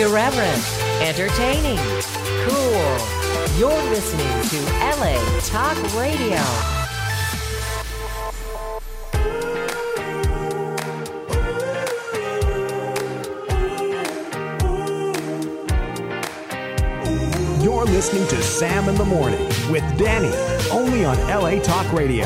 Irreverent, entertaining, cool. You're listening to LA Talk Radio. You're listening to Sam in the Morning with Danny, only on LA Talk Radio.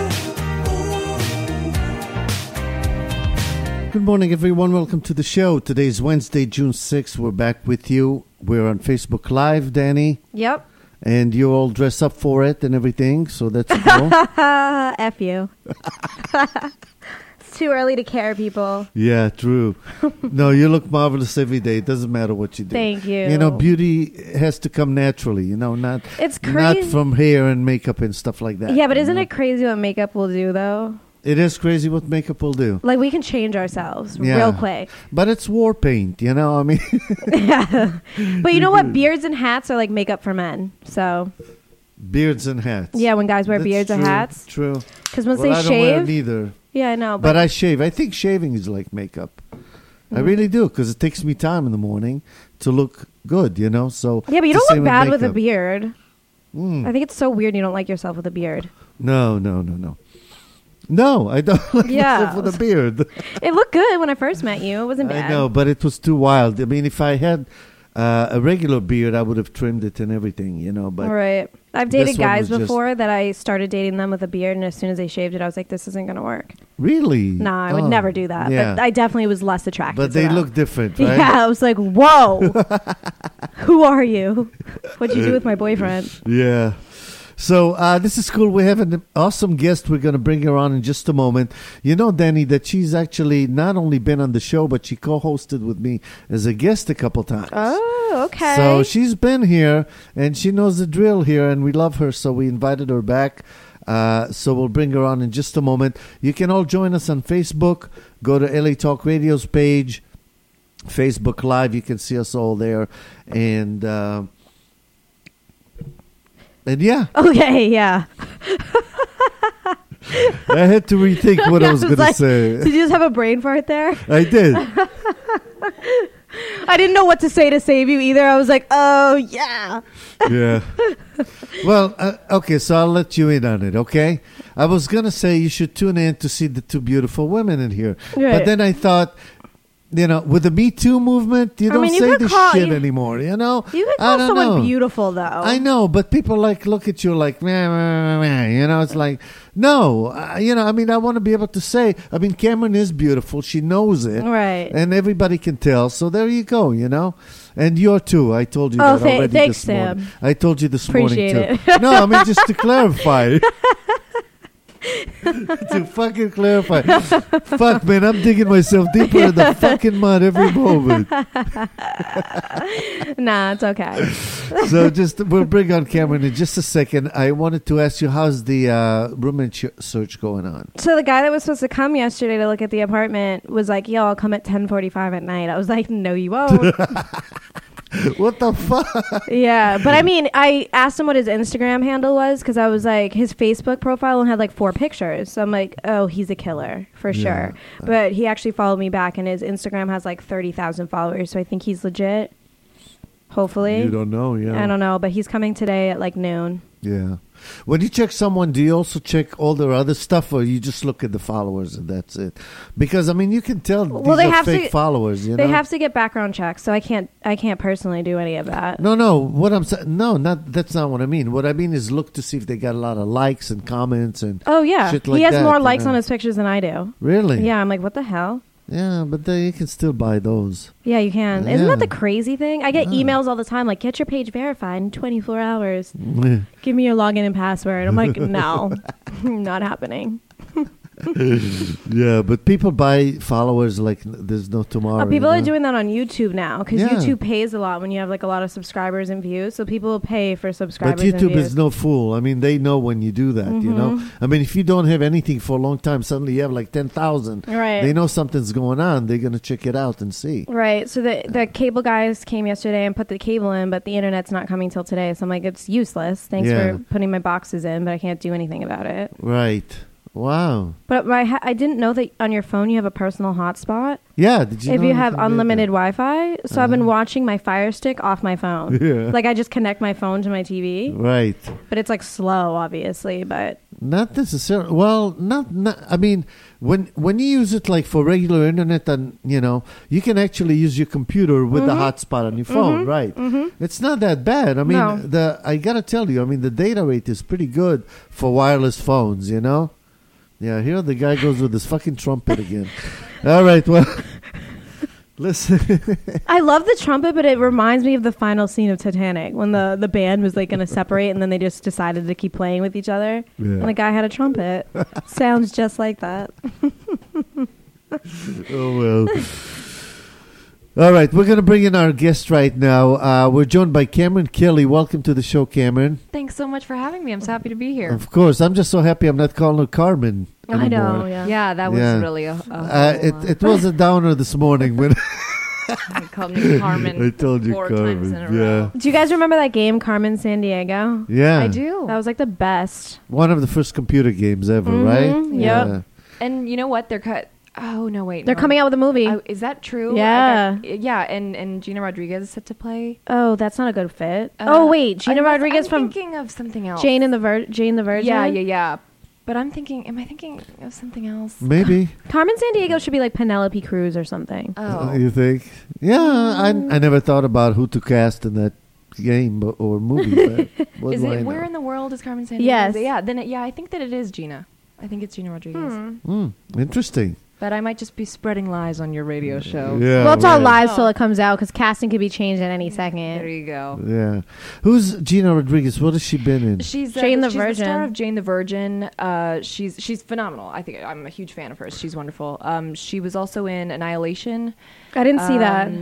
Good morning, everyone. Welcome to the show. Today is Wednesday, June 6th. We're back with you. We're on Facebook Live, Danny. Yep. And you're all dressed up for it and everything, so that's cool. F you. It's too early to care, people. Yeah, true. No, you look marvelous every day. It doesn't matter what you do. Thank you. You know, beauty has to come naturally, not It's crazy. not from hair and makeup and stuff like that. Yeah, but isn't it crazy what makeup will do, though? It is crazy what makeup will do. Like, we can change ourselves Yeah. real quick. But it's war paint, I mean. Yeah. But you know what? Beards and hats are like makeup for men. So, Beards and hats. yeah, when guys wear That's beards or true, hats. True. Because once Well, they I don't wear it shave. neither. Yeah, I know. But I shave. I think shaving is like makeup. I really do, because it takes me time in the morning to look good, So yeah, but you it's the don't same look bad with a makeup. beard. Mm. I think it's so weird you don't like yourself with a beard. No. No, I don't like Yeah. myself with a beard. It looked good when I first met you. It wasn't bad. I know, but it was too wild. I mean, if I had a regular beard, I would have trimmed it and everything, But Right. I've this dated one guys was just- before that I started dating them with a beard, and as soon as they shaved it, I was like, this isn't going to work. Really? No, I would Oh, never do that. yeah. But I definitely was less attracted But to they them. look different, right? Yeah, I was like, whoa. Who are you? What'd you do with my boyfriend? Yeah. So this is cool. We have an awesome guest. We're going to bring her on in just a moment. You know, Danny, that she's actually not only been on the show, but she co-hosted with me as a guest a couple times. Oh, okay. So she's been here, and she knows the drill here, and we love her, so we invited her back. So we'll bring her on in just a moment. You can all join us on Facebook. Go to LA Talk Radio's page, Facebook Live. You can see us all there. And yeah, Okay, yeah. I had to rethink what I was going to like, say. Did you just have a brain fart there? I did. I didn't know what to say to save you either. I was like, oh, yeah. Yeah. Well, okay, so I'll let you in on it, okay? I was going to say you should tune in to see the two beautiful women in here. Right. But then I thought, with the Me Too movement, you don't mean, you say could this call- shit you- anymore, You could I call don't someone know. beautiful, though. I know, but people look at you like, meh, meh, meh, meh, it's like, no, I want to be able to say, Cameron is beautiful. She knows it. Right. And everybody can tell. So there you go, And you're too. I told you that already thanks, this morning. Sam. I told you this Appreciate morning, too. it. No, just to clarify. To fucking clarify. Fuck, man, I'm digging myself deeper in the fucking mud every moment. Nah, it's okay. So we'll bring on Cameron in just a second. I wanted to ask you, how's the roommate search going on? So the guy that was supposed to come yesterday to look at the apartment was like, yo, I'll come at 10:45 at night. I was like, no, you won't. What the fuck? Yeah, but I asked him what his Instagram handle was because I was like, his Facebook profile had like 4 pictures. So I'm like, oh, he's a killer for sure. But he actually followed me back, and his Instagram has like 30,000 followers. So I think he's legit. Hopefully. You don't know, yeah. I don't know, but he's coming today at like noon. Yeah. When you check someone, do you also check all their other stuff, or you just look at the followers and that's it? Because you can tell these they are have fake to- followers. They have to get background checks, so I can't personally do any of that. No. What I'm saying, that's not what I mean. What I mean is look to see if they got a lot of likes and comments and. Oh yeah, shit like he has that, more likes on his pictures than I do. Really? Yeah, I'm like, what the hell? Yeah, but you can still buy those. Yeah, you can. Isn't Yeah. that the crazy thing? I get emails all the time like, get your page verified in 24 hours. Give me your login and password. I'm like, no, not happening. Yeah, but people buy followers like there's no tomorrow. People are doing that on YouTube now because Yeah. YouTube pays a lot when you have like a lot of subscribers and views. So people will pay for But subscribers and YouTube views. is no fool. They know when you do that, if you don't have anything for a long time, suddenly you have like 10,000. Right. They know something's going on. They're going to check it out and see. Right. So the cable guys came yesterday and put the cable in, but the internet's not coming till today. So I'm like, it's useless. Thanks Yeah. for putting my boxes in, but I can't do anything about it. Right. Wow. But I didn't know that on your phone you have a personal hotspot. Yeah. Did you? If know you have can do unlimited that? Wi-Fi, so I've been watching my Fire Stick off my phone. Yeah. Like I just connect my phone to my TV, Right. but it's like slow, obviously. But Not necessarily. Well, not. I mean, when you use it like for regular internet, and you can actually use your computer with the hotspot on your phone, right? It's not that bad. I mean, No. I gotta tell you, I mean, the data rate is pretty good for wireless phones. Yeah. Here the guy goes with his fucking trumpet again. All right. Well, listen. I love the trumpet, but it reminds me of the final scene of Titanic when the band was like going to separate, and then they just decided to keep playing with each other. Yeah. And the guy had a trumpet. Sounds just like that. Oh well. All right, we're going to bring in our guest right now. We're joined by Cameron Kelly. Welcome to the show, Cameron. Thanks so much for having me. I'm so happy to be here. Of course. I'm just so happy I'm not calling her Carmen anymore. I know. Yeah. Yeah, that was Yeah. really a It was a downer this morning when They called me Carmen. I told you 4 Carmen. times in a Yeah. row. Do you guys remember that game, Carmen San Diego? Yeah. I do. That was like the best. One of the first computer games ever, right? Yep. Yeah. And you know what? They're cut. Oh no, wait. They're coming out with a movie. Is that true? Yeah. Yeah, and Gina Rodriguez is set to play. Oh, that's not a good fit. Oh wait, Gina I'm Rodriguez I'm from thinking of something else. Jane the Virgin. Yeah. But am I thinking of something else? Maybe. Carmen San Diego should be like Penelope Cruz or something. Oh. You think? Yeah, I never thought about who to cast in that game or movie. But what Is do I it know? Where in the World is Carmen San Diego? Yes. Yeah, then I think that it is Gina. I think it's Gina Rodriguez. Interesting. But I might just be spreading lies on your radio show. Yeah. Well, it's all right. live till it comes out because casting could be changed at any There second. you go. Yeah. Who's Gina Rodriguez? What has she been in? She's Jane the she's Virgin. star of Jane the Virgin. She's phenomenal. I think I'm a huge fan of hers. She's wonderful. She was also in Annihilation. I didn't see that.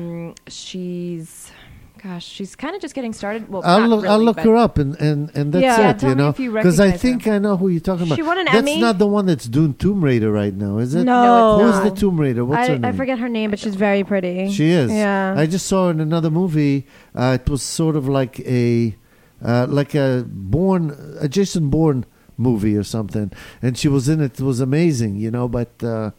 She's kind of just getting started. Well, I'll not look. really, I'll look but her up, and that's Yeah, it. tell me if you Because I recognize think I know who you're talking about. She won an That's Emmy? not the one that's doing Tomb Raider right now, is it? No, it's Who's not. the Tomb Raider? What's her name? I forget her name, but she's very pretty. She is. Yeah. I just saw her in another movie. It was sort of like a Jason Bourne movie or something, and she was in it. It was amazing, But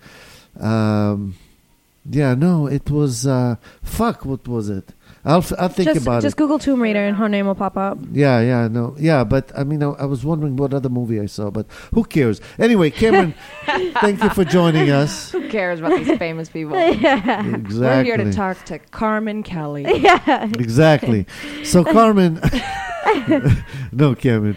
yeah, no, it was what was it? I'll think about just it. Google Tomb Raider and her name will pop up. Yeah, but I mean, I was wondering what other movie I saw, but who cares? Anyway, Cameron, thank you for joining us. Who cares about these famous people? Exactly. We're here to talk to Carmen Kelly. Exactly. So, Carmen. No, Cameron.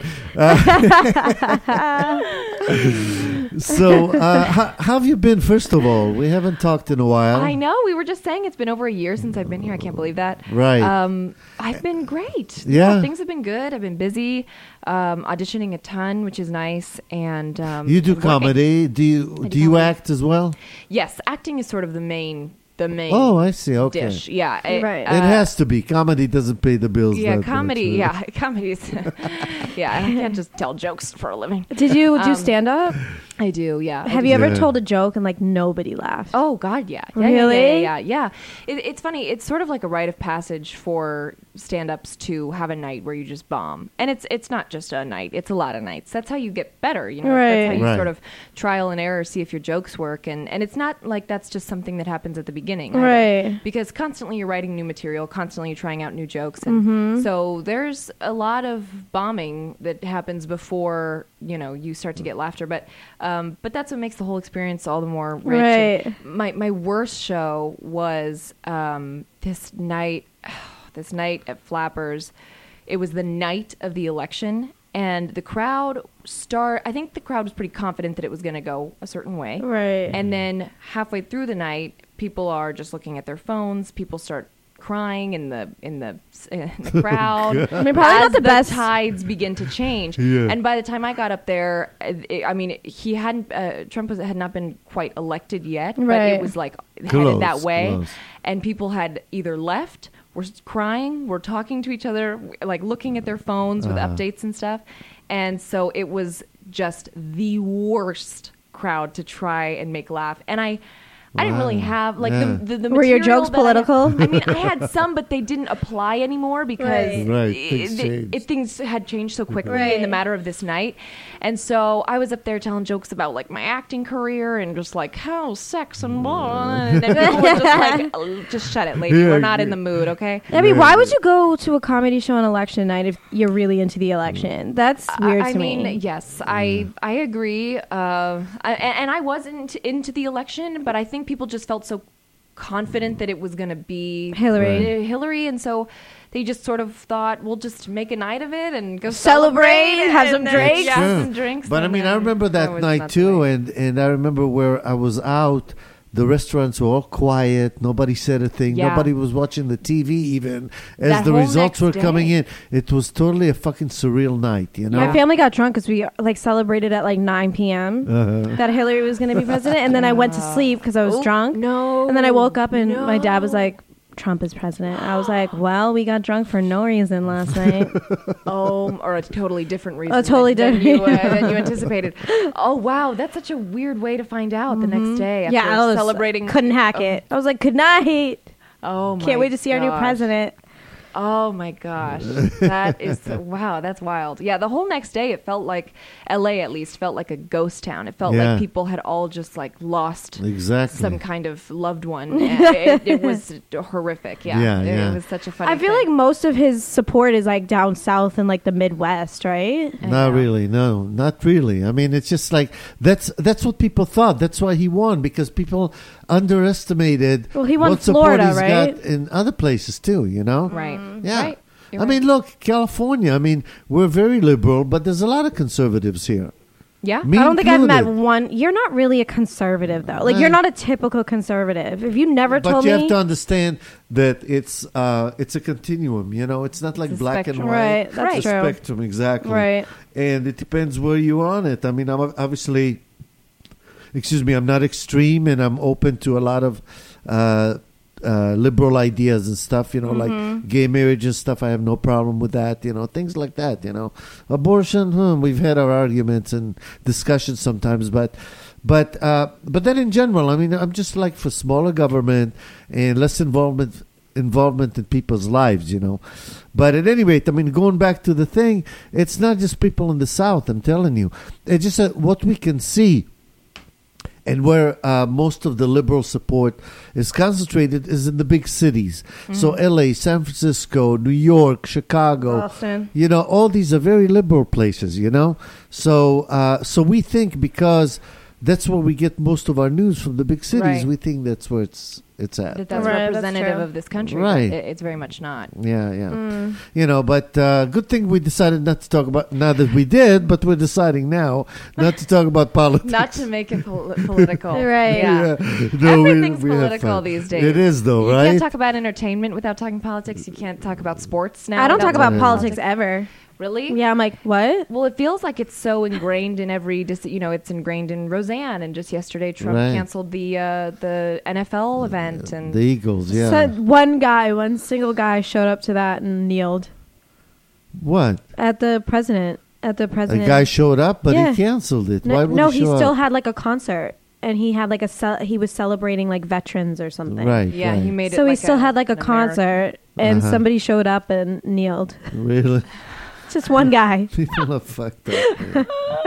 So, how have you been, first of all? We haven't talked in a while. I know. We were just saying it's been over a year since I've been here. I can't believe that. Right. I've been great. Yeah. Things have been good. I've been busy, auditioning a ton, which is nice. And You do and working. comedy. Do you comedy. act as well? Yes, acting is sort of the main Oh, I see. Okay. dish. Yeah, Right. It has to be. Comedy doesn't pay the bills. Yeah, that comedy. much, right? Yeah, comedy's. Yeah, I can't just tell jokes for a living. Did you do stand up? I do. Yeah. Have you ever Yeah. told a joke and like nobody laughed? Oh God, yeah. Really? Yeah. It's funny. It's sort of like a rite of passage for stand-ups to have a night where you just bomb, and it's not just a night. It's a lot of nights. That's how you get better. That's Right. how you Right. sort of trial and error, see if your jokes work, and it's not like that's just something that happens at the beginning, either. Right. Because constantly you're writing new material, constantly you're trying out new jokes, and so there's a lot of bombing that happens before you start to get laughter. But that's what makes the whole experience all the more rich. Right. And my worst show was this night at Flappers. It was the night of the election, and the crowd I think the crowd was pretty confident that it was going to go a certain way. Right. And then halfway through the night, people are just looking at their phones. People start crying in the crowd. I mean, probably as not the best. tides begin to change. Yeah. And by the time I got up there, he hadn't. Trump had not been quite elected yet, but Right. it was like headed Close, that way. close. And people had either left, were crying, were talking to each other, like looking at their phones with updates and stuff. And so it was just the worst crowd to try and make laugh. And I didn't really Wow. have like Yeah. the Were your material jokes that I had- political? I mean, I had some, but they didn't apply anymore because Right, things changed. things had changed so quickly Right. in the matter of this night. And so I was up there telling jokes about like my acting career and just like how sex and blah. And then people were just like, "Oh, just shut it, lady. Yeah, We're not in yeah. the mood, okay? I mean, why would you go to a comedy show on election night if you're really into the election? That's weird I to mean, me. yes, I agree. And I wasn't into the election, but I think people just felt so confident that it was going to be Hillary. and so they just sort of thought, we'll just make a night of it and go Celebrate, have some and then- drinks. yeah, True. some drinks. But I and mean, I then remember that that was night not the too, way. and I remember where I was out. The restaurants were all quiet. Nobody said a thing. Yeah. Nobody was watching the TV even as That the whole results next were coming day. in. It was totally a fucking surreal night, you know? My family got drunk because we like celebrated at like 9 p.m. Uh-huh. that Hillary was going to be president, and then I went to sleep because I was Oh, drunk. No. And then I woke up and my dad was No. like, Trump is president. I was like, well, we got drunk for no reason last night. or a totally different reason. totally than different. than you anticipated. Oh wow, that's such a weird way to find out the next day after I was celebrating. Couldn't hack it. I was like, good night. Oh my Can't wait to see our new gosh. president. Oh my gosh, that is wow, that's wild. Yeah, the whole next day it felt like LA at least felt like a ghost town. It felt Yeah. like people had all just like lost Exactly. some kind of loved one. And it was horrific. Yeah, Yeah, it, yeah. it was such a funny. I feel like most of his support is like down south and like the Midwest, right? I Not know. really, no, not really. I mean, it's just like that's what people thought. That's why he won, because people underestimated. Well, he won what support Florida, he's right? got in other places too. You know, Right. Yeah. Right. You're I right. mean, look, California. I mean, we're very liberal, but there's a lot of conservatives here. yeah. Me I don't think I've met included. one. You're not really a conservative, though. Like, Right. you're not a typical conservative. If you never But told you me. have to understand that it's a continuum. You know, it's not like It's a black spectrum. and white. Right, that's It's a true. spectrum, exactly. Right. And it depends where you're on it. I mean, I'm obviously, I'm not extreme, and I'm open to a lot of liberal ideas and stuff. You know, like gay marriage and stuff. I have no problem with that. You know, things like that. You know, abortion. We've had our arguments and discussions sometimes, but then in general, I mean, I'm just like for smaller government and less involvement in people's lives, you know. But at any rate, I mean, going back to the thing, it's not just people in the South, I'm telling you. It's just what we can see and where most of the liberal support is concentrated is in the big cities. So LA, San Francisco, New York, Chicago. Boston. You know, all these are very liberal places, you know. So we think because that's where we get most of our news from the big cities, Right. we think that's where it's at. That that's Right, that's representative true. of this country. Right. But it's very much not. Yeah. You know, but good thing we decided not to talk about, now that we did, but we're deciding now not to talk about politics. Not to make it political. Right. Yeah. No, Everything's we have political fun. these days. It is, though, You right? can't talk about entertainment without talking politics. You can't talk about sports now. I don't without talk about talking politics ever. Really? Yeah, I'm like, what? Well, it feels like it's so ingrained in every, it's ingrained in Roseanne. And just yesterday, Trump Right. canceled the NFL event. And The Eagles, yeah. So one single guy showed up to that and kneeled What? at the president. At the A president. guy showed up, but Yeah. he canceled it. No, Why would no, he he show still up? had like a concert, and he had like he was celebrating like veterans or something. Right, yeah, right. he made it. So he like still had like a an American- concert, and Uh-huh. somebody showed up and kneeled. Really? Just one guy. People are fucked up. Man.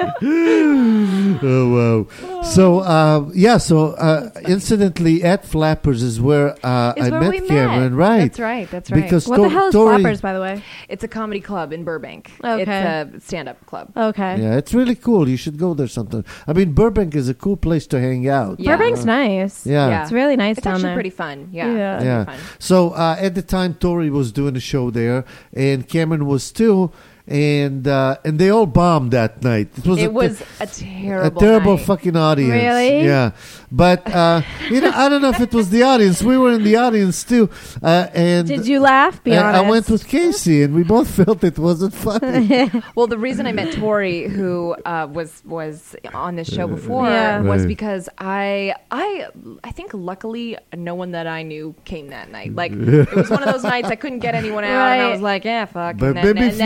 Oh, wow. So, incidentally, at Flappers is where I Is where met we Cameron, right? That's right. That's right. Because What the hell is Tori- Flappers, by the way? It's a comedy club in Burbank. Okay. It's a stand-up club. Okay. Yeah, it's really cool. You should go there sometime. I mean, Burbank is a cool place to hang out. Yeah. Burbank's nice. Yeah. It's really nice It's down actually there. pretty fun. Yeah. Yeah. It's Yeah. fun. So at the time, Tori was doing a show there, and Cameron was too, and they all bombed that night. It was a terrible night. fucking audience. Really? Yeah, but I don't know if it was the audience. We were in the audience too, and Did you laugh? Be and honest. I went with Casey, and we both felt it wasn't funny. Well, the reason I met Tori, who was on this show before, Yeah. was Right. because I think luckily no one that I knew came that night. Like it was one of those nights I couldn't get anyone out, and I Right. was like, yeah, fuck. But and then, maybe and if then you I had,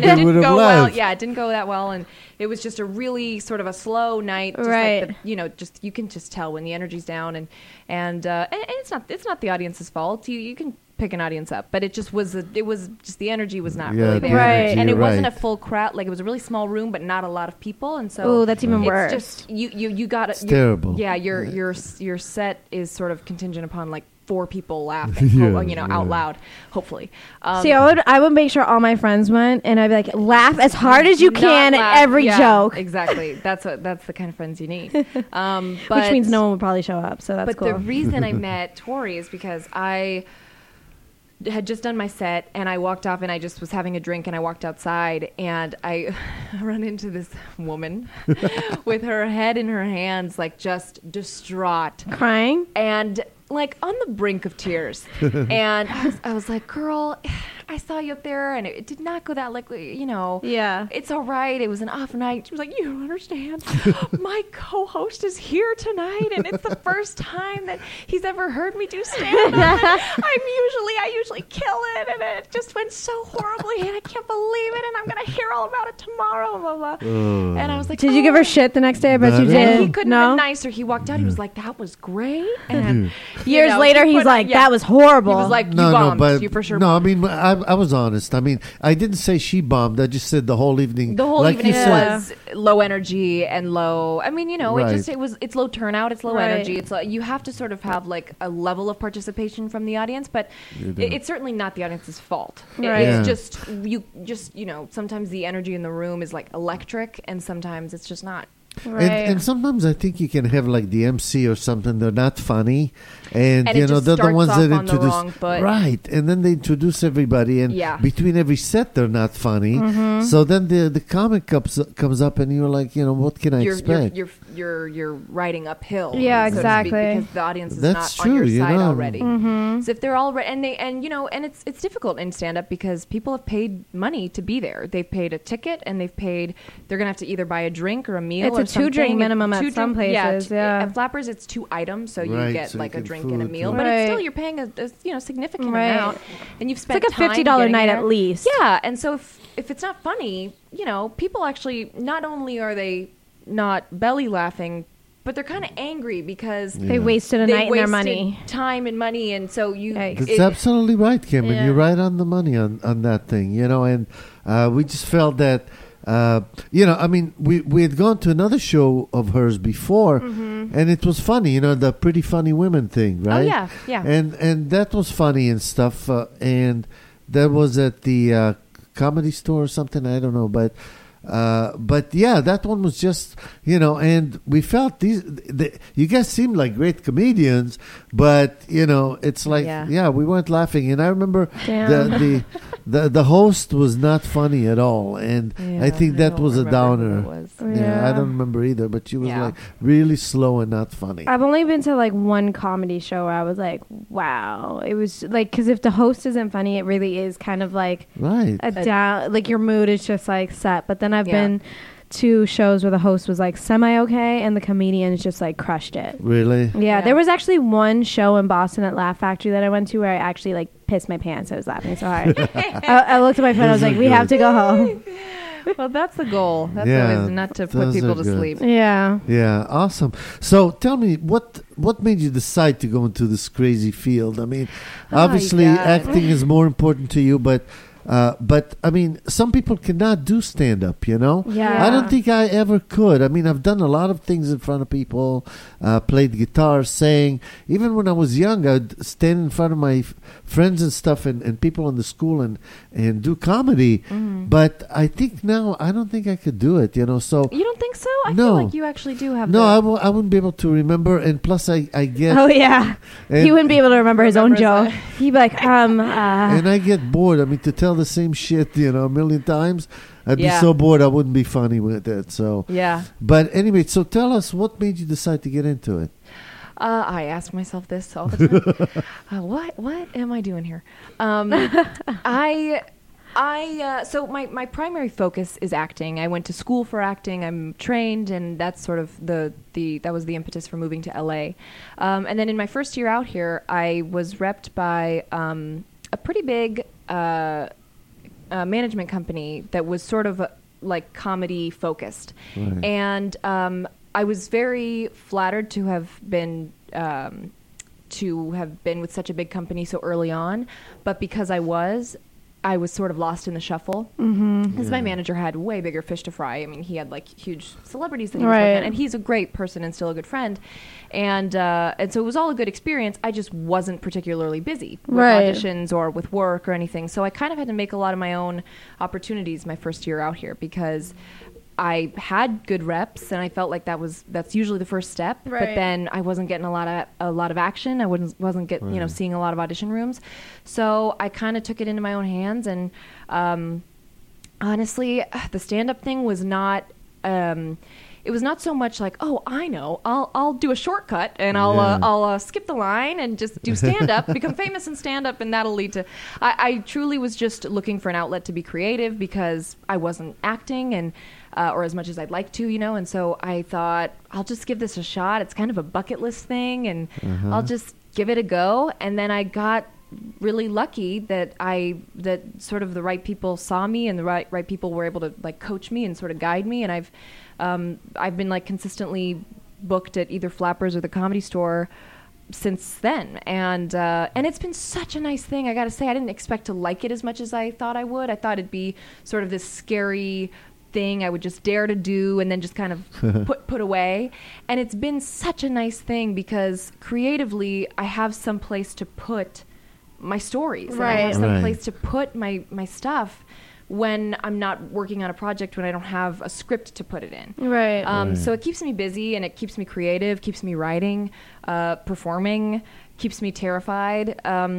they would have go well. left. Yeah, it didn't go that well, and it was just a really sort of a slow night. Just Right. Like just you can just tell when the energy's down, and it's not the audience's fault. You can pick an audience up, but it was just the energy was not really the there, Right. energy, and it you're wasn't a right. full crowd. Like it was a really small room, but not a lot of people, and so Oh, that's even it's worse. just you got It's terrible. Yeah, your set is sort of contingent upon like 4 people laughing, Yeah, out loud. Hopefully, See, I would make sure all my friends went, and I'd be like, laugh as hard as you not can laugh. at every Yeah, joke. Exactly. That's the kind of friends you need. But, Which means no one would probably show up, so that's But cool. the reason I met Tori is because I had just done my set, and I walked off, and I just was having a drink, and I walked outside, and I run into this woman with her head in her hands, like just distraught. Crying? And like on the brink of tears. And I was like, girl, I saw you up there, and it did not go that, like, Yeah. it's all right. It was an off night. She was like, you don't understand. My co-host is here tonight, and it's the first time that he's ever heard me do stand-up. I usually kill it, and it just went so horribly, and I can't believe it, and I'm going to hear all about it tomorrow, blah, blah. And I was like, Did you give her shit the next day? I bet Not you at did. all. He couldn't no? have been nicer. He walked out. He was like, that was great. And Years later, he's like, that was horrible. He was like, you No, bombed. but You for sure no. bombed. I mean, I was honest. I mean, I didn't say she bombed. I just said the whole evening. The whole like evening you said, was low energy and low. I mean, Right. it's low turnout. It's low Right. energy. It's you have to sort of have like a level of participation from the audience, but it's certainly not the audience's fault. Right. Yeah. It's just sometimes the energy in the room is like electric, and sometimes it's just not. Right. And sometimes I think you can have like the MC or something. They're not funny, and, And it just they're the starts ones off that on the introduce wrong foot. right, and then they introduce everybody, and Yeah. between every set they're not funny. Mm-hmm. So then the comic comes up, and you're like, what can I You're expect? you're riding uphill. Yeah, so to speak, exactly. because the audience is That's not true, on your side already. Mm-hmm. So if they're already and it's difficult in stand up because people have paid money to be there. They've paid a ticket, and they're gonna have to either buy a drink or a meal. It's or a 2-drink something. minimum at Two some drink- places, yeah. At Flappers, it's 2 items, so you Right, get so you like a get drink and a food, meal. too. But Right. it's still you're paying a significant Right. amount, and you've It's spent like a time $50 getting night there. at least. Yeah, and so if it's not funny, people actually not only are they not belly laughing, but they're kind of angry because They wasted a they night and their wasted money. time and money, and so Yikes. That's absolutely right, Kim, and Yeah. you're right on the money on that thing, and we just felt that, I mean, we had gone to another show of hers before, and it was funny, the Pretty Funny Women thing, right? yeah, yeah. And that was funny and stuff, and that was at the Comedy Store or something, I don't know, but yeah, that one was just, and we felt you guys seemed like great comedians, but it's like, Yeah. we weren't laughing. And I remember Damn. the host was not funny at all, and I think that was a downer. Yeah, I don't remember either, but she was Yeah. like really slow and not funny. I've only been to like one comedy show where I was like, wow. It was like, because if the host isn't funny, it really is kind of like Right. a down, like your mood is just like set. But then I've Yeah. been to shows where the host was like semi okay and the comedians just like crushed it. Really? Yeah, there was actually one show in Boston at Laugh Factory that I went to where I actually like pissed my pants. I was laughing so hard. I looked at my friend. I was Those like, are "We have good. to go home." Well, that's the goal. That's Yeah, always not to put those people are to good. sleep. Yeah. Yeah, awesome. So tell me, what made you decide to go into this crazy field? I mean, obviously God. acting is more important to you, but I mean, some people cannot do stand up, Yeah. I don't think I ever could. I mean, I've done a lot of things in front of people, played guitar, sang. Even when I was young, I'd stand in front of my friends and stuff and people in the school and do comedy. But I think now, I don't think I could do it, So You don't think so? I No. feel like you actually do have. no, the, I wouldn't be able to remember. And plus, I get Oh yeah. and, He wouldn't be able to remember his own Remember his joke. He'd be like, and I get bored. I mean, to tell the same shit, a million times, I'd be Yeah. so bored. I wouldn't be funny with it. So, Yeah. but anyway, so tell us what made you decide to get into it. I ask myself this all the time. What am I doing here? So my primary focus is acting. I went to school for acting. I'm trained, and that's sort of that was the impetus for moving to LA. And then in my first year out here, I was repped by a pretty big management company that was sort of like comedy focused, Right. and I was very flattered to have been with such a big company so early on, but because I was sort of lost in the shuffle because my manager had way bigger fish to fry. I mean, he had like huge celebrities that he was Right. working on, and he's a great person and still a good friend, and so it was all a good experience. I just wasn't particularly busy with Right. auditions or with work or anything, so I kind of had to make a lot of my own opportunities my first year out here because I had good reps, and I felt like that's usually the first step. But Right. then I wasn't getting a lot of action. I wasn't seeing a lot of audition rooms. So I kind of took it into my own hands, and honestly, the stand-up thing was not. It was not so much like, oh, I know, I'll do a shortcut and I'll skip the line and just do stand-up, become famous in stand-up, and that'll lead to. I truly was just looking for an outlet to be creative because I wasn't acting and. Or as much as I'd like to, and so I thought I'll just give this a shot. It's kind of a bucket list thing, and I'll just give it a go. And then I got really lucky that sort of the right people saw me, and the right people were able to like coach me and sort of guide me. And I've been like consistently booked at either Flappers or the Comedy Store since then, and it's been such a nice thing. I gotta say, I didn't expect to like it as much as I thought I would. I thought it'd be sort of this scary thing I would just dare to do and then just kind of put away. And it's been such a nice thing because creatively I have some place to put my stories. And I have some Right. place to put my stuff when I'm not working on a project, when I don't have a script to put it in. Right. So it keeps me busy and it keeps me creative, keeps me writing, performing, keeps me terrified.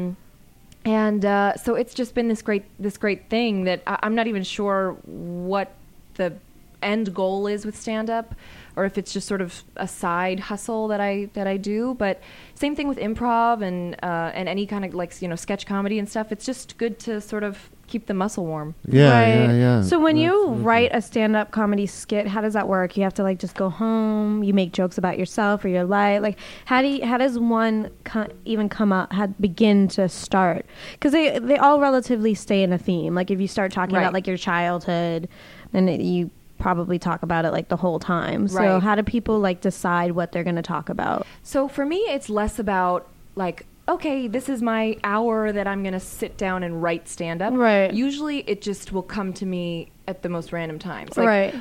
And so it's just been this great thing that I'm not even sure what the end goal is with stand-up, or if it's just sort of a side hustle that I do. But same thing with improv and any kind of like sketch comedy and stuff. It's just good to sort of keep the muscle warm. Yeah. So when you Absolutely. write a stand-up comedy skit, how does that work? You have to like just go home. You make jokes about yourself or your life. Like how does one even come up? Begin to start? Because they all relatively stay in a theme. Like if you start talking Right. about like your childhood, then you probably talk about it like the whole time. So Right. how do people like decide what they're going to talk about? So for me, it's less about like, okay, this is my hour that I'm going to sit down and write stand-up. Right. Usually it just will come to me at the most random times. Like, Right.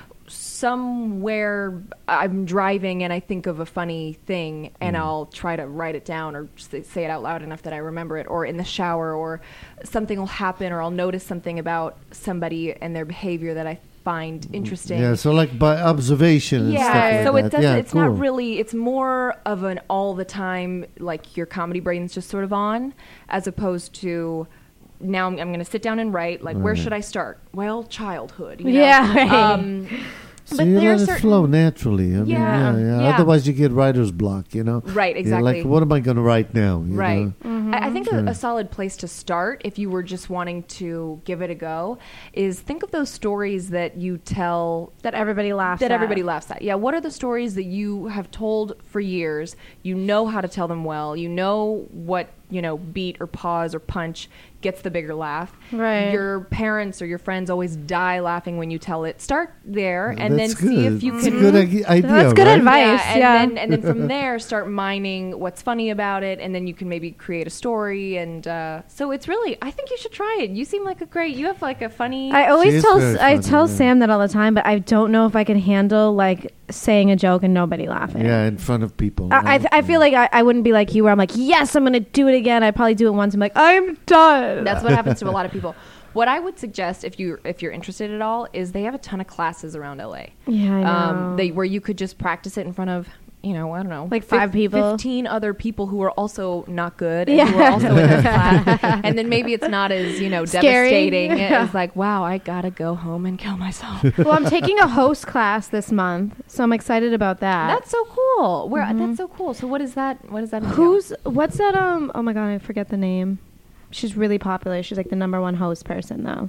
somewhere I'm driving and I think of a funny thing and I'll try to write it down or say it out loud enough that I remember it, or in the shower, or something will happen, or I'll notice something about somebody and their behavior that I find interesting. Yeah, so like by observation and stuff like So that. it doesn't. Yeah, It's cool. not really. It's more of an all the time, like your comedy brain's just sort of on, as opposed to now I'm going to sit down and write. Like, where Right. should I start? Well, childhood. You know? Yeah, right. So but you there are let it certain- flow naturally. I mean, Yeah, yeah. Otherwise, you get writer's block, Right, You're exactly. like, what am I going to write now? You Right. know? I think Okay. a solid place to start, if you were just wanting to give it a go, is think of those stories that you tell That everybody laughs that at. everybody laughs at. Yeah, what are the stories that you have told for years? You know how to tell them well. You know what, beat or pause or punch gets the bigger laugh. Right. Your parents or your friends always die laughing when you tell it. Start there and then That's see if good. you That's can a good idea, That's good right? advice. and yeah. then from there start mining what's funny about it, and then you can maybe create a story. And so it's really, I think you should try it. You seem like you have like a funny. I She always is tell very I funny, tell yeah. Sam that all the time, but I don't know if I can handle like saying a joke and nobody laughing. Yeah, in front of people. I feel like I wouldn't be like you, where I'm like, yes, I'm gonna do it again. I'd probably do it once. I'm like, I'm done. That's what happens to a lot of people. What I would suggest, if you're interested at all, is they have a ton of classes around LA. Yeah, I know. Where you could just practice it in front of, I don't know, Like 5 people? 15 other people who are also not good, and Yeah. who are also in this class. And then maybe it's not as Scary. devastating. Yeah. It's like, wow, I gotta go home and kill myself. Well, I'm taking a host class this month, so I'm excited about that. That's so cool. That's so cool. So what is that? What does that entail? What's that? Oh my god, I forget the name. She's really popular. She's like the #1 host person though.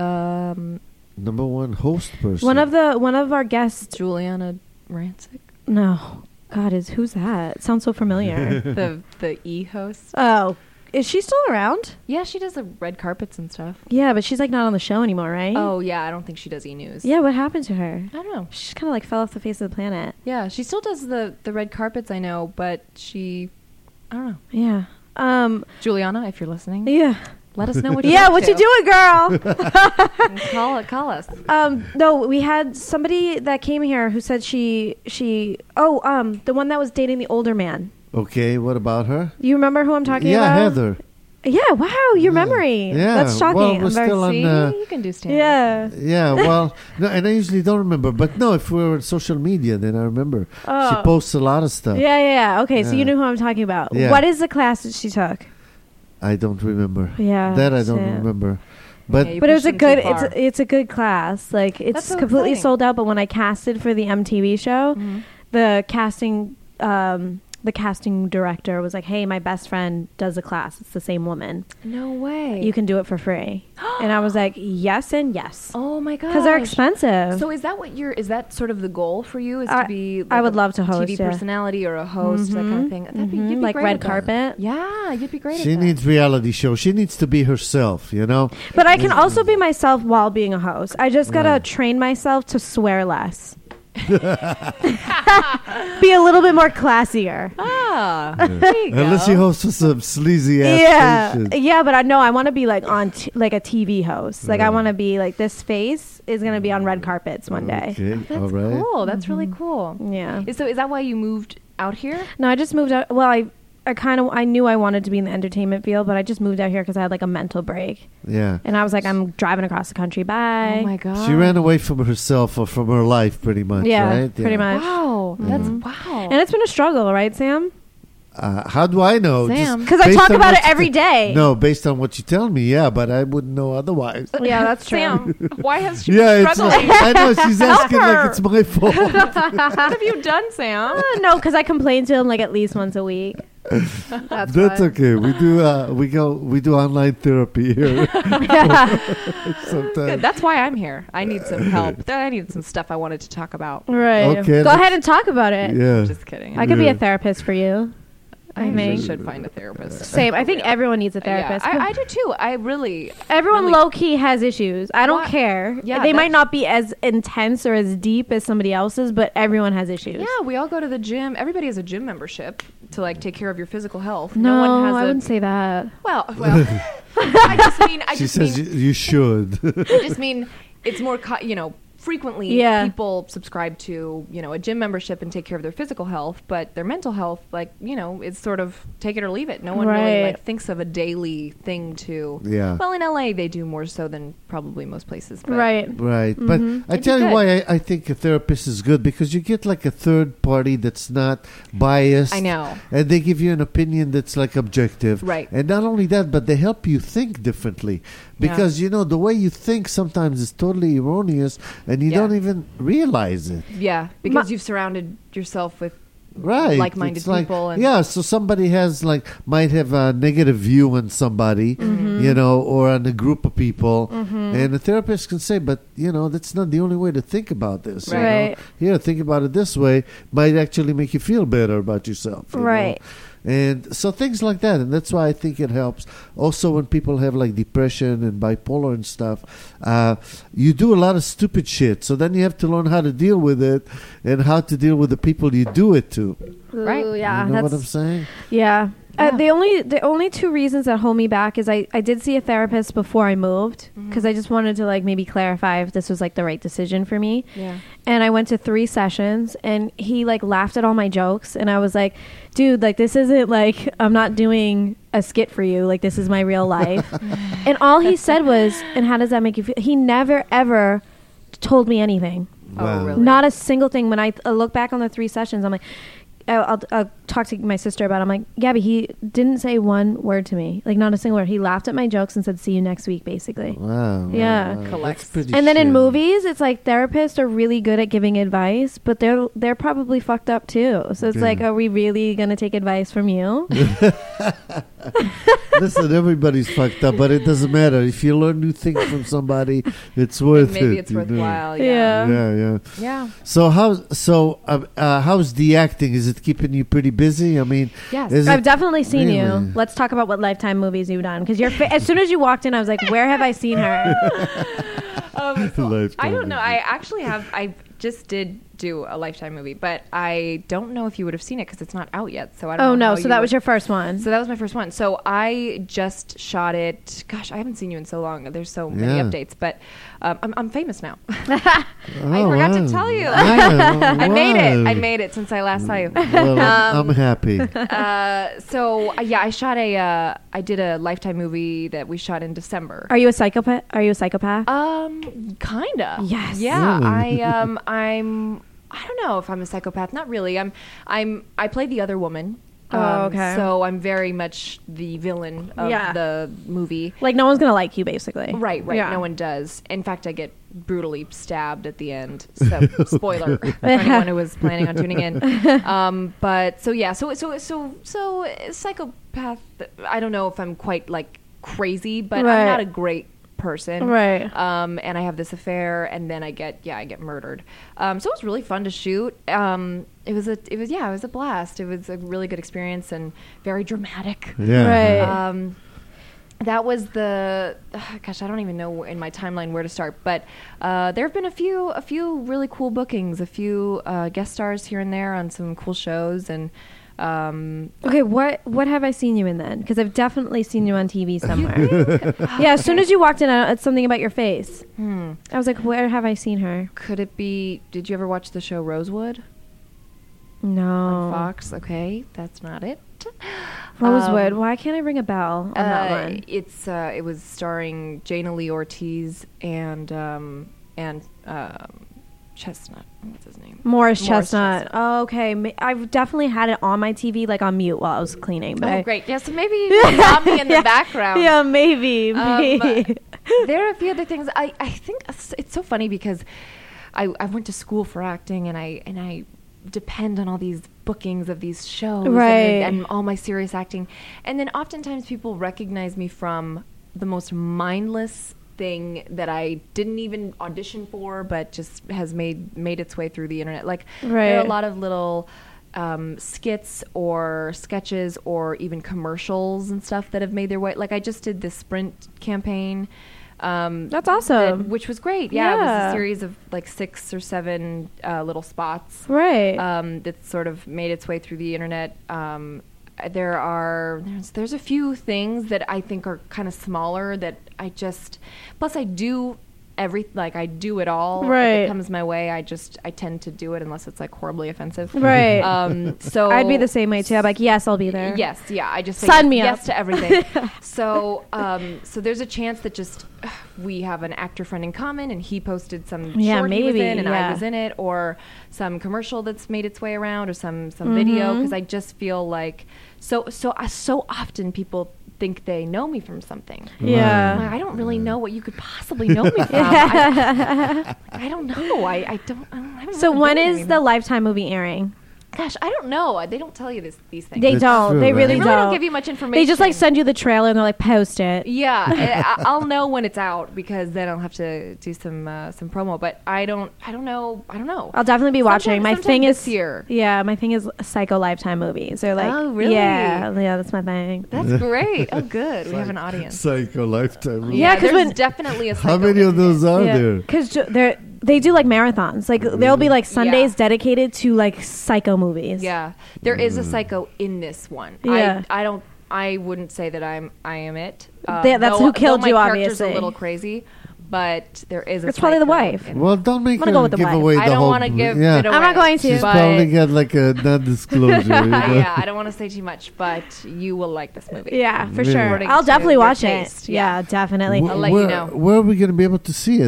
Number one host person. One of our guests. Juliana Rancic, No, God, who's that? It sounds so familiar. the E host. Oh Is she still around? Yeah, she does the red carpets and stuff. Yeah, but she's like not on the show anymore, right? Oh, yeah, I don't think she does E-News. Yeah, what happened to her? I don't know. She kind of like fell off the face of the planet. Yeah, she still does the red carpets, I know, but I don't know. Yeah. Juliana, if you're listening, Yeah. let us know what you're Yeah, up what to. you doing, girl? Call us. No, we had somebody that came here who said the one that was dating the older man. Okay, what about her? You remember who I'm talking Yeah, about? Heather. Yeah, wow, your memory. Yeah, That's shocking. well, we're I'm very- still on, See, you can do stand-up. yeah. Yeah, well, no, and I usually don't remember. But no, if we were on social media, then I remember. She Oh. posts a lot of stuff. Yeah. Okay, so Yeah. you knew who I'm talking about. Yeah. What is the class that she took? I don't remember. Yeah. That I don't Sam. remember. But Yeah, you But it was a pushed them too good. far. It's a good class. Like it's That's so completely exciting. sold out. But when I casted for the MTV show, Mhm. the casting director was like, "Hey, my best friend does a class. It's the same woman. No way. You can do it for free." And I was like, "Yes and yes," Oh my god. because they're expensive. So is that sort of the goal for you? Is I- to be? I would a love to host, TV yeah. personality or a host, that kind of thing. That'd be, you'd be like great red at that. carpet. Yeah, you'd be great. she at that. needs reality show. She needs to be herself, you know? But I can also be myself while being a host. I just gotta Right. train myself to swear less. Be a little bit more classier. Ah, there you go. Unless she hosts for some sleazy ass Yeah, station. yeah, but I know I want to be like on like a TV host. Like I want to be like this face is gonna be on red carpets one day. Okay, That's all right. cool. That's really cool. Yeah. So is that why you moved out here? No, I just moved out. Well, I knew I wanted to be in the entertainment field, but I just moved out here because I had like a mental break, Yeah. and I was like, I'm driving across the country. Bye. Oh my god. She ran away from herself or from her life pretty much, Yeah, right? pretty much. Wow, that's wow. And it's been a struggle, right, Sam? How do I know? Sam. Because I based talk on about what it you every te- day. No, based on what you tell me, yeah, but I wouldn't know otherwise. Yeah, that's true. Sam, why has she Yeah, been it's struggling? I know she's asking her. like it's my fault. What have you done, Sam? No, because I complain to him like at least once a week. That's That's why. okay. We do online therapy here Good. sometimes. That's why I'm here. I need some help. I need some stuff I wanted to talk about. Right. Okay, Go let's- ahead and talk about it. Yeah. Just kidding. I could be Yeah. a therapist for you. I I really think. should find a therapist. Same. I think For real. everyone needs a Yeah, therapist. I do too. I really. Everyone really- low key has issues. I don't What? care. Yeah, they might that's- not be as intense or as deep as somebody else's, but everyone has issues. Yeah, we all go to the gym. Everybody has a gym membership to like take care of your physical health. No, one has I a. wouldn't say that. Well, I just mean. I She just says mean. you should. I just mean it's more. Frequently, Yeah. people subscribe to a gym membership and take care of their physical health, but their mental health, it's sort of take it or leave it. No one really Right. thinks of a daily thing to. Yeah. Well, in LA, they do more so than probably most places. But Right. Right, but I It'd tell be you good. why I think a therapist is good, because you get like a third party that's not biased. I know. And they give you an opinion that's like objective. Right. And not only that, but they help you think differently. Because, the way you think sometimes is totally erroneous and you Yeah. don't even realize it. Yeah, because you've surrounded yourself with Right. like-minded It's like- people. And yeah, so somebody might have a negative view on somebody, or on a group of people. And the therapist can say, but, that's not the only way to think about this. you know? Right. Here, think about it this way, might actually make you feel better about yourself. you know? Right. And so things like that. And that's why I think it helps. Also, when people have like depression and bipolar and stuff, you do a lot of stupid shit. So then you have to learn how to deal with it and how to deal with the people you do it to. Right. Ooh, yeah. You know what that's I'm saying? Yeah. Yeah. The only two reasons that hold me back is I did see a therapist before I moved because I just wanted to like maybe clarify if this was like the right decision for me. Yeah. And I went to 3 sessions and he like laughed at all my jokes and I was like, dude, like this isn't like I'm not doing a skit for you. Like this is my real life. And all he said was, and how does that make you feel? He never ever told me anything. Oh, really? Not a single thing. When I look back on the 3 sessions, I'm like, I'll talk to my sister about it. I'm like, Gabby, he didn't say one word to me. Like, not a single word. He laughed at my jokes and said, see you next week, basically. Wow. Yeah. Wow. Collects. That's pretty And then in shitty. movies, it's like therapists are really good at giving advice, but they're probably fucked up too. So it's Yeah. like, are we really going to take advice from you? Listen, everybody's fucked up, but it doesn't matter. If you learn new things from somebody, it's worth it. Maybe it's you know. worthwhile. Yeah. So how's the acting? Is it keeping you pretty busy? I mean, Yes. is I've it definitely seen really? you. Let's talk about what Lifetime movies you've done. Because as soon as you walked in, I was like, where have I seen her? I don't know. I actually have. I just did do a Lifetime movie, but I don't know if you would have seen it because it's not out yet. So I don't know. Oh, no. how So you that would- was your first one. So that was my first one. So I just shot it. Gosh, I haven't seen you in so long. There's so many Yeah. updates, but I'm famous now. Oh, I forgot to wow. tell you. Yeah, I made it. wow. I made it since I last saw you. Well, I'm happy. I shot I did a Lifetime movie that we shot in December. Are you a psychopath? Kinda. Yes. Yeah. Really? I don't know if I'm a psychopath. Not really. I play the other woman. Oh, okay. So I'm very much the villain of Yeah. the movie. Like, no one's going to like you, basically. Right. Yeah. No one does. In fact, I get brutally stabbed at the end. So spoiler for anyone who was planning on tuning in. But so yeah. So psychopath. I don't know if I'm quite like crazy, but Right. I'm not a great person. Right. And I have this affair, and then I get murdered. So it was really fun to shoot. It was a blast. It was a really good experience and very dramatic. Yeah. Right. That was gosh, I don't even know in my timeline where to start, but there have been a few really cool bookings, a few guest stars here and there on some cool shows, and Okay, what have I seen you in then? Because I've definitely seen you on TV somewhere. Yeah, as soon as you walked in, it's something about your face. I was like, where have I seen her? could it be? Did you ever watch the show Rosewood No. on Fox? Okay, that's not it. Rosewood. Why can't I ring a bell on that one? It was starring Jana Lee Ortiz and Chestnut. What's his name? Morris Chestnut. Oh, okay. I've definitely had it on my TV, like on mute while I was cleaning. But Oh, great. Yeah, so maybe you got me in the background. Yeah, maybe. There are a few other things. I think it's so funny because I went to school for acting, and I depend on all these bookings of these shows Right. and all my serious acting. And then oftentimes people recognize me from the most mindless thing that I didn't even audition for, but just has made its way through the internet. Like there are a Right. lot of little skits or sketches or even commercials and stuff that have made their way. Like I just did this Sprint campaign. That's awesome. Which was great. Yeah, it was Yeah. a series of like 6 or 7 little spots Right. that sort of made its way through the internet. There's a few things that I think are kind of smaller that I just, plus I do I do it all. If Right. it comes my way, I tend to do it unless it's like horribly offensive. Right. So I'd be the same way too. I'm like, yes, I'll be there. Yes, yeah. I just say Sign me yes up. to everything. So there's a chance that just we have an actor friend in common, and he posted some Yeah, short he was maybe, in, and yeah. I was in it, or some commercial that's made its way around, or some video. Because I just feel like so often people think they know me from something. I'm Yeah. like, I don't really know what you could possibly know me from. I don't know. I haven't So really when been is there. the Lifetime movie airing? Gosh, I don't know. They don't tell you these things. They That's don't. true, They right? really, They really don't give you much information. They just like send you the trailer and they're like, post it. Yeah, I'll know when it's out because then I'll have to do some promo. But I don't know. I'll definitely be watching. My Sometime thing is this year. Yeah, my thing is Psycho Lifetime movies. They're like, Oh, really? Yeah, that's my thing. That's great. Oh, good. We have an audience. Psycho Lifetime. Yeah, 'cause there's when- definitely a. How Psycho many of in it. those are there? Because they do like marathons. Like there'll be like Sundays Yeah. dedicated to like Psycho movies. Yeah, there is a Psycho in this one. Yeah. I wouldn't say that I am it. That's who killed though you, my character's obviously. a little crazy, but there is a. It's probably the Psycho wife. in- Well, don't make I'm gonna her go with the give wife. away the I don't whole. want to give yeah. it away. I'm not going to. She's but- probably got like a non-disclosure. you know? Yeah, I don't want to say too much, but you will like this movie. Yeah, for Really? sure. According I'll to definitely your watch taste, it. Yeah, definitely. Wh- I'll let you where, know. Where are we going to be able to see it, though?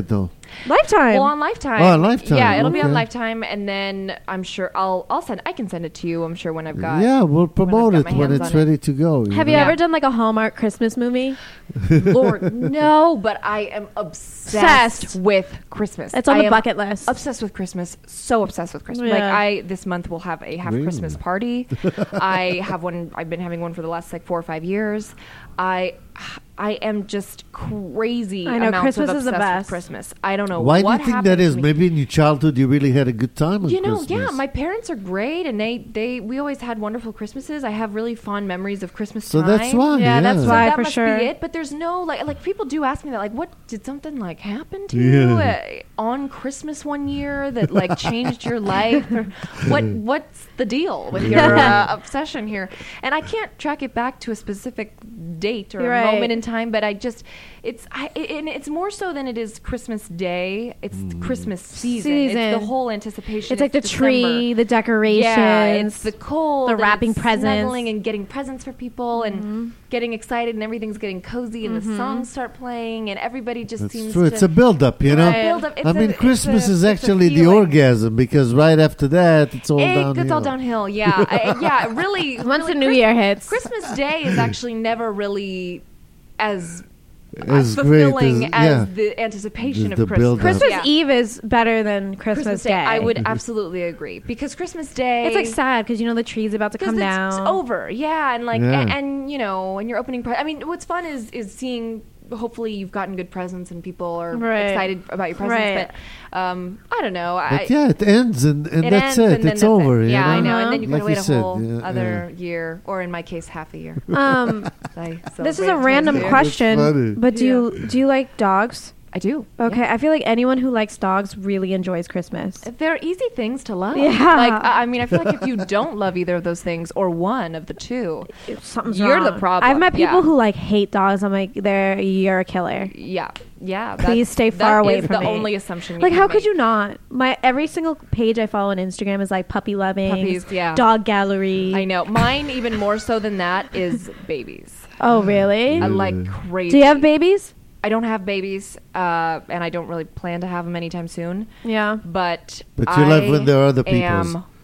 Lifetime. Well, on Lifetime. Oh, on Lifetime, Yeah, it'll be on okay. Lifetime, and then I'm sure I can send it to you. I'm sure when I've got. Yeah, we'll promote got it my when hands it's on it. ready to go. Have you Yeah. ever done like a Hallmark Christmas movie? Lord, no, but I am obsessed with Christmas. It's on I the am bucket list. Obsessed with Christmas. So obsessed with Christmas. Yeah. Like this month we'll have a half Really? Christmas party. I have one. I've been having one for the last like 4 or 5 years. I am just crazy. I know, amounts Christmas of is the obsessed with best. Christmas. I don't know Why do what you think happened that is? to me. Maybe in your childhood you really had a good time on You know, Christmas. yeah, my parents are great, and we always had wonderful Christmases. I have really fond memories of Christmas So time. that's why. Yeah, that's So why. that for must sure. be it. But there's no like people do ask me that, like, what did something like happen to Yeah. you on Christmas one year that like changed your life? Or what's the deal with your obsession here? And I can't track it back to a specific date or You're a right. moment in time, but and it's more so than it is Christmas Day. It's Christmas season. It's Season. the whole anticipation. It's like the December. tree, the decorations. Yeah, it's the cold, the and wrapping it's presents. snuggling and getting presents for people, and getting excited, and everything's getting cozy, and the songs start playing, and everybody just That's seems true. to. It's a build-up, you know. Right. Build-up. I mean, Christmas is actually the feeling. orgasm because right after that, it's all downhill. It's all downhill. Yeah, yeah. Really. Once really the New Year hits. Christmas Day is actually never really as As great fulfilling as, as yeah. the anticipation The of Christmas. build-up. Christmas Yeah. Eve is better than Christmas Day. I would absolutely agree because Christmas Day. It's like sad because you know the tree's about to come it's down. over. Yeah, and like Yeah. and you know, and you're opening. I mean, what's fun is seeing. Hopefully, you've gotten good presents and people are Right. excited about your presents. Right. But I don't know. But yeah, it ends and it that's ends it. and then It's that's over. It. you Yeah, know? I know. And then you Like gotta wait you a said, whole yeah, other year, or in my case, half a year. This is a random funny. question, but do you like dogs? I do. Okay, I feel like anyone who likes dogs really enjoys Christmas. They're easy things to love. Yeah. Like, I mean, I feel like if you don't love either of those things or one of the two, Something's You're wrong. the problem. I've met people Yeah. who like hate dogs. I'm like, you're a killer. yeah. Please stay far away from the me. only assumption you Like, can how could make. you not? My every single page I follow on Instagram is like puppy loving, Puppies, yeah. dog gallery. I know. Mine, even more so than that, is babies. Oh, really? I like crazy. Do you have babies? I don't have babies, and I don't really plan to have them anytime soon. Yeah. But you love when there are other people's.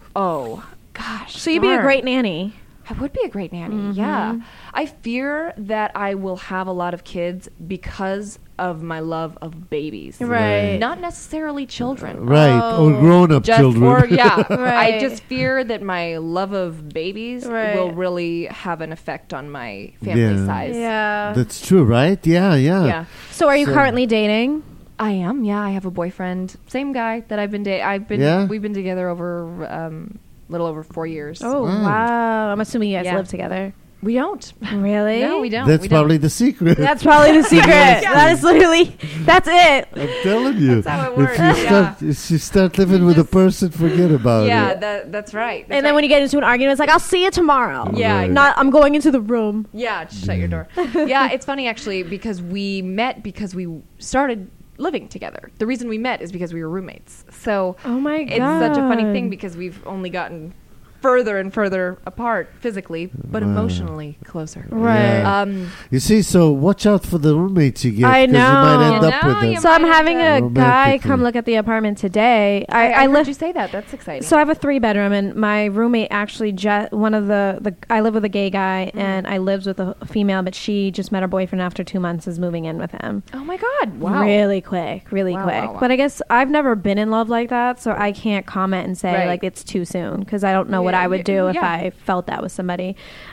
Oh gosh. So you'd be a darn. great nanny. I would be a great nanny. Mm-hmm. Yeah. I fear that I will have a lot of kids because of my love of babies. Right. Not necessarily children. Right, or grown-up Just children. or yeah. Right. I just fear that my love of babies Right. will really have an effect on my family Yeah. size. Yeah. That's true, right? Yeah. Yeah. So are you So- currently dating? I am. Yeah, I have a boyfriend. Same guy that I've been dating. Yeah? We've been together over little over 4 years. Oh, Wow. wow. I'm assuming you guys Yeah. live together. We don't. Really? No, we don't. That's we don't. probably the secret. That's probably the secret. That is literally, that's it. I'm telling you. That's how it If works, you yeah. if you start living with a person, forget about Yeah, it. that's right. And then when you get into an argument, it's like, I'll see you tomorrow. Yeah, Right. Not, I'm going into the room. yeah, just shut your door. Yeah, it's funny actually because we met because we started living together. The reason we met is because we were roommates. So Oh my it's such a funny God. thing because we've only gotten further and further apart physically, but Wow. emotionally closer. Right. Yeah. You see, so watch out for the roommates you get. I 'cause you might know. end You up know, with them. you So I'm might having a end guy romantically. come look at the apartment today. I I heard live. you say that. That's exciting. So I have a 3-bedroom, and my roommate actually one of the I live with a gay guy, and I lived with a female, but she just met her boyfriend after 2 months, is moving in with him. oh my God! Wow. Really quick, really Wow, quick. wow, wow. But I guess I've never been in love like that, so I can't comment and say Right. like it's too soon because I don't know what Yeah, I would do if yeah. I felt that with somebody.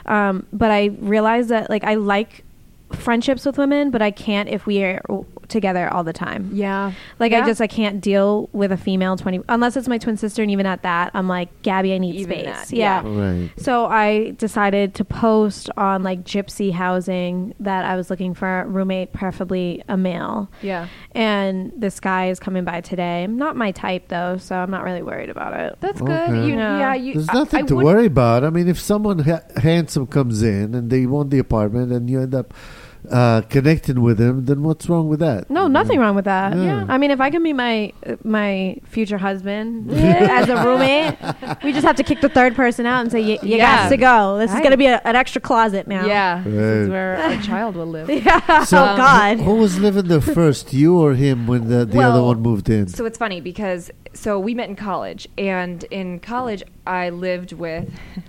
But I realized that like I like friendships with women, but I can't if we are together all the time. Yeah. Like Yeah. I can't deal with a female 20 unless it's my twin sister, and even at that I'm like, Gabby, I need Even space. that, Yeah. Right. So I decided to post on like Gypsy Housing that I was looking for a roommate, preferably a male. Yeah. And this guy is coming by today. Not my type though, so I'm not really worried about it. That's Okay. good. Yeah. There's nothing to worry about. I mean, if someone handsome comes in and they want the apartment and you end up connecting with him, then what's wrong with that? No, nothing wrong with that. Yeah. I mean, if I can be my future husband as a roommate, we just have to kick the third person out and say, you Yeah. got to go. This is Right. going to be an extra closet now. Yeah, this is Right. where our child will live. Yeah. So, oh, God. Who was living there first, you or him, when the other Well, one moved in? So it's funny because we met in college, and in college I lived with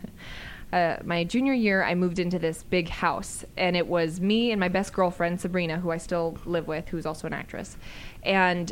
my junior year. I moved into this big house, and it was me and my best girlfriend Sabrina, who I still live with, who's also an actress, and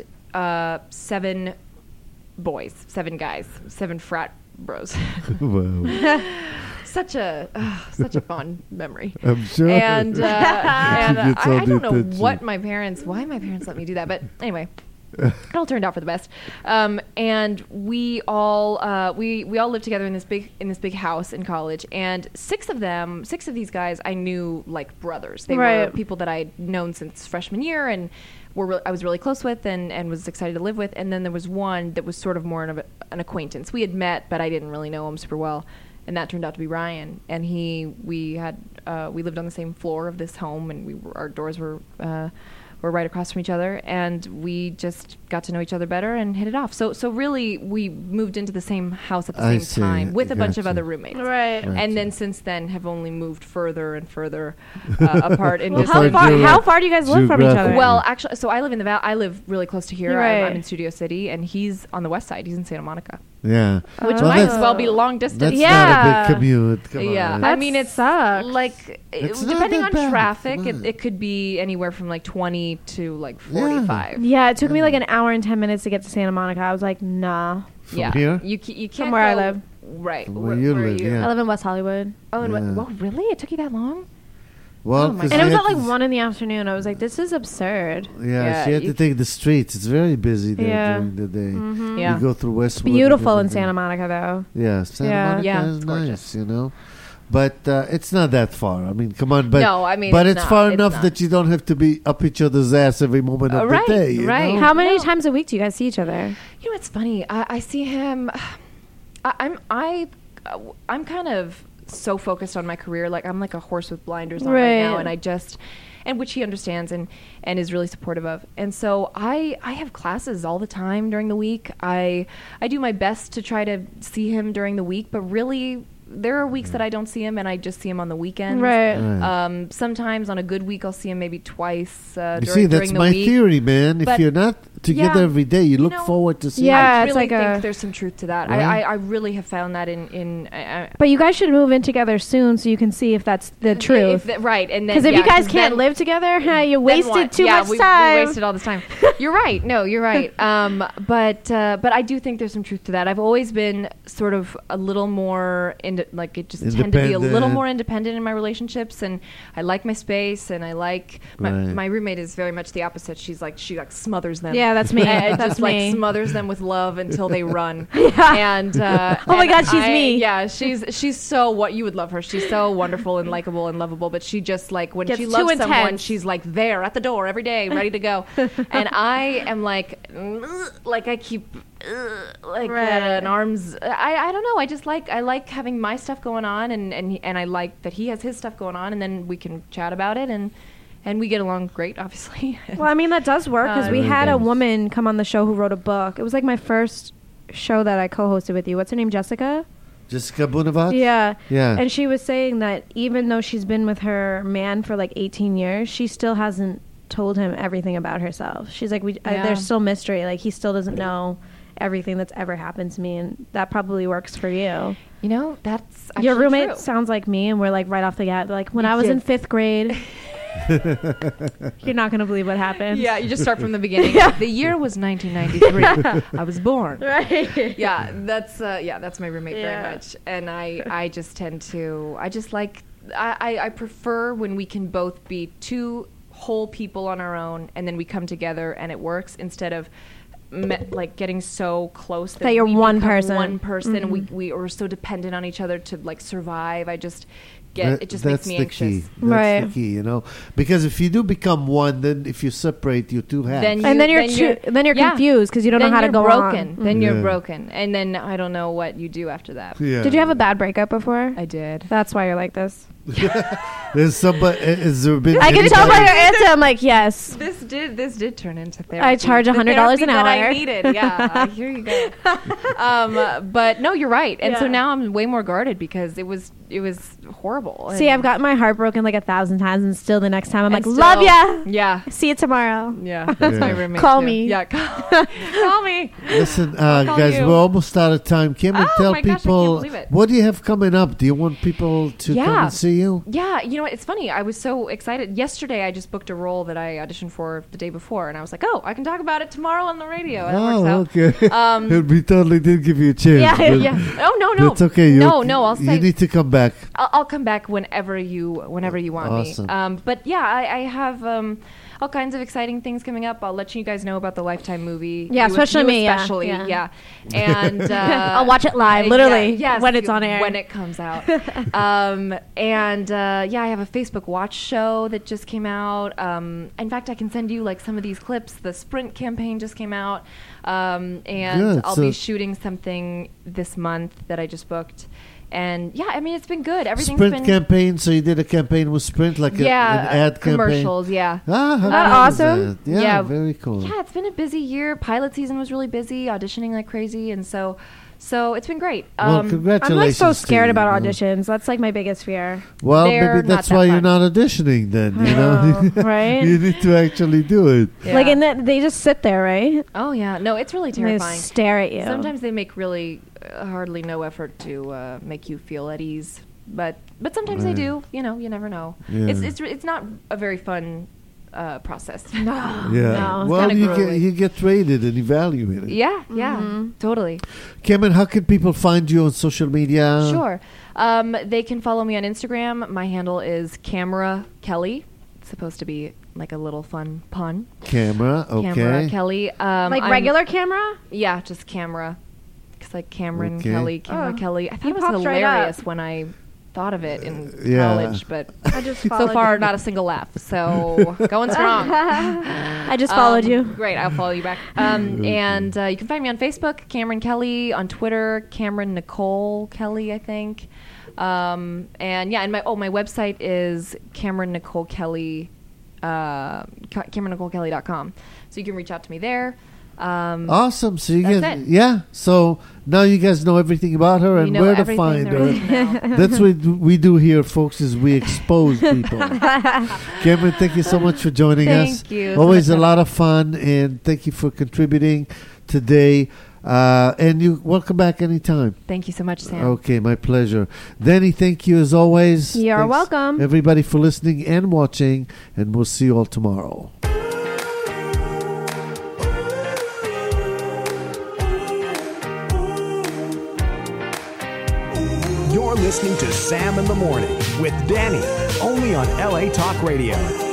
7 boys, 7 guys, 7 frat bros. Wow. such a fond mememory. I'm sure. And She gets all I don't the know attention. why my parents let me do that, but anyway, it all turned out for the best. And we all we all lived together in this big house in college, and 6 of these guys I knew like brothers. They were Right. people that I'd known since freshman year and I was really close with and was excited to live with. And then there was one that was sort of more of an acquaintance. We had met, but I didn't really know him super well. And that turned out to be Ryan. And we lived on the same floor of this home, and our doors were right across from each other, and we just got to know each other better and hit it off. So really, we moved into the same house at the I same see. time with a bunch of Gotcha. other roommates. Right. Gotcha. And then since then have only moved further and further apart. And Well, just How how far- far, how far do you guys live from each other? Geographically. well, actually, so I live in the valley. I live really close to here. Right. I'm in Studio City, and he's on the west side. He's in Santa Monica, Yeah. which Well, might that's- as well be long distance. That's Yeah. not a big commute. Come Yeah. on. I That mean, it sucks. like It's not depending that on bad. traffic, Come on. it could be anywhere from like 20 to like 45. Yeah, it took me like an hour and 10 minutes to get to Santa Monica. I was like, nah. From yeah, here? you can't From where I go- live. Right, From where you live, yeah. I live in West Hollywood. Oh, and Yeah. whoa, really? It took you that long? Well, Oh my 'cause And it we was had at like to- 1 in the afternoon. I was like, this is absurd. Yeah, Yeah, she had you- to take the streets. It's very busy there Yeah. during the day. Mhm. Yeah. You go through Westwood. Beautiful and in everything. Santa Monica, though. Yeah, Santa Yeah. Monica Yeah, is it's nice, gorgeous. you know. But it's not that far. I mean, come on. But No, I mean, but it's it's not. far It's enough not. that you don't have to be up each other's ass every moment of Right, the day. You right. know? How many No. times a week do you guys see each other? You know, it's funny. I see him. I'm kind of so focused on my career. Like I'm like a horse with blinders on right now, Right. and which he understands and is really supportive of. And so I have classes all the time during the week. I do my best to try to see him during the week, but really there are weeks that I don't see him and I just see him on the weekends. Right. Right. Sometimes on a good week I'll see him maybe twice You during, see, that's during the my week. theory, man. If But- you're not together Yeah. every day, you look know, forward to seeing. Yeah, I it's really like think a- there's some truth to that. Right. I really have found that in But you guys should move in together soon so you can see if that's the truth. right? And then Because if yeah, you guys 'cause can't then- live together, you then wasted what? too Yeah, much we time. wasted all this time. You're right. No, you're right. But I do think there's some truth to that. I've always been sort of a little more it just tend to be a little Independent. more independent in my relationships, and I like my space, and I like Right. my roommate is very much the opposite. She smothers them. Yeah, that's me. And That's just like me. smothers them with love until they run. And Oh my and God, she's me. Yeah, she's so what you would love her. She's so wonderful and likable and lovable. But she just like when Gets she too loves someone, intense. she's like there at the door every day, ready to go. And I am like I keep like Right. an arms. I don't know. I like having my stuff going on, and I like that he has his stuff going on, and then we can chat about it and we get along great, obviously. Well, I mean, that does work because we Really had a does. woman come on the show who wrote a book. It was like my first show that I co-hosted with you. What's her name? Jessica? Jessica Bunavat? Yeah. Yeah. And she was saying that even though she's been with her man for like 18 years, she still hasn't told him everything about herself. She's like, Yeah. there's still mystery. Like, he still doesn't know everything that's ever happened to me. And that probably works for you. You know, that's Your actually roommate true. sounds like me, and we're like right off the bat. Like, when I was in 5th grade, you're not going to believe what happened. Yeah, you just start from the beginning. The year was 1993. I was born. Right. Yeah, that's my roommate Yeah. very much, and I just tend to I prefer when we can both be two whole people on our own, and then we come together and it works instead of like getting so close That you're we one become person. one person, and Mhm. we are so dependent on each other to like survive. It just makes That's me the anxious. key. That's Right. the key, you know. Because if you do become one, then if you separate, you two halves. Then And then you're yeah. confused because you don't know Then how to you're go broken. on. Then you're Yeah. broken, and then I don't know what you do after that. Yeah. Did you have a bad breakup before? I did. That's why you're like this. There's somebody. Is there been? I can tell by anybody- your answer. I'm like, yes. This did turn into therapy. I charge The $100 therapy an that hour. I needed. Yeah, here you go. But no, you're right. And so Yeah. now I'm way more guarded because it was horrible. See, And- I've gotten my heart broken like 1,000 times, and still the next time I'm and like, still- love ya. Yeah. See you tomorrow. Yeah, that's my roommate. Call too. me. Yeah, call me. Listen, call guys, you. we're almost out of time. Kim, Oh tell my gosh, I can't people believe it. what do you have coming up? Do you want people to come Yeah. and see you? Yeah, you know what? It's funny. I was so excited. Yesterday, I just booked a role that I auditioned for the day before, and I was like, "Oh, I can talk about it tomorrow on the radio." And it works out. okay. We totally did give you a chance. Yeah, but yeah. Oh no. That's okay. No. I'll You say need to come back. I'll come back whenever you want Awesome. me. But yeah, I have all kinds of exciting things coming up. I'll let you guys know about the Lifetime movie. Yeah, You especially me, yeah, Especially, yeah. yeah. And I'll watch it live, literally, yes, when it's on air. when it comes out. I have a Facebook Watch show that just came out. In fact, I can send you like some of these clips. The Sprint campaign just came out, and Good, I'll so- be shooting something this month that I just booked. And yeah, I mean, it's been good. Everything's Sprint been campaign. So you did a campaign with Sprint, like an ad campaign. commercials. Yeah. Ah, how That cool is awesome? that? Yeah, Yeah. very cool. Yeah, it's been a busy year. Pilot season was really busy, auditioning like crazy, and so it's been great. Well, I'm congratulations. like so to scared you, about you know. auditions. That's like my biggest fear. Well, They're maybe not that's that why you're fun. not auditioning then. You know, right? you need to actually do it. Yeah. Like, and then they just sit there, right? Oh yeah, no, it's really And they terrifying. stare at you. Sometimes they make really hardly no effort to make you feel at ease, but sometimes Right. they do. You know, you never know. Yeah. It's not a very fun process. No. Yeah. No, it's Well, kinda grueling. you get rated and evaluated. Yeah, Mm-hmm. totally. Cameron, how can people find you on social media? Sure. They can follow me on Instagram. My handle is Camera Kelly. It's supposed to be like a little fun pun. Camera. Okay. Camera Kelly. Like I'm- regular camera? Yeah, just camera. It's like Cameron Okay. Kelly, Camera Oh. Kelly. I thought He it was pops right hilarious up. when I thought of it in Yeah. college, but I just so followed far you. not a single laugh. So going strong. I just followed you. Great, I'll follow you back. And you can find me on Facebook, Cameron Kelly, on Twitter, Cameron Nicole Kelly, I think. And my website is Cameron Nicole Kelly, CameronNicoleKelly.com. So you can reach out to me there. Awesome. So you That's get it. yeah. So now you guys know everything about her You and know where to everything find there her. is now. That's what we do here, folks. Is we expose people. Cameron, thank you so much for joining us. Thank you. Always So a much lot of fun, and thank you for contributing today. And you welcome back anytime. Thank you so much, Sam. Okay, my pleasure. Danny, thank you as always. You're Thanks, welcome. everybody, for listening and watching, and we'll see you all tomorrow. You're listening to Sam in the Morning with Danny, only on LA Talk Radio.